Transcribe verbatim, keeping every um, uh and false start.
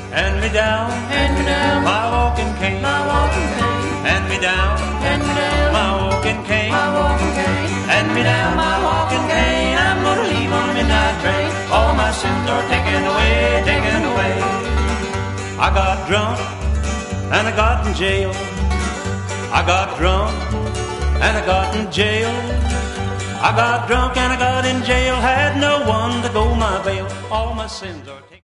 Hand me down, hand me down my walking cane. my walking cane. Hand me down, Hand me down my walking cane. my walking cane. Hand me down my walking cane. I'm gonna leave on the midnight train. All my sins are taken away, taken away. I got drunk and I got in jail. I got drunk and I got in jail. I got drunk and I got in jail. Had no one to go my bail. All my sins are taken.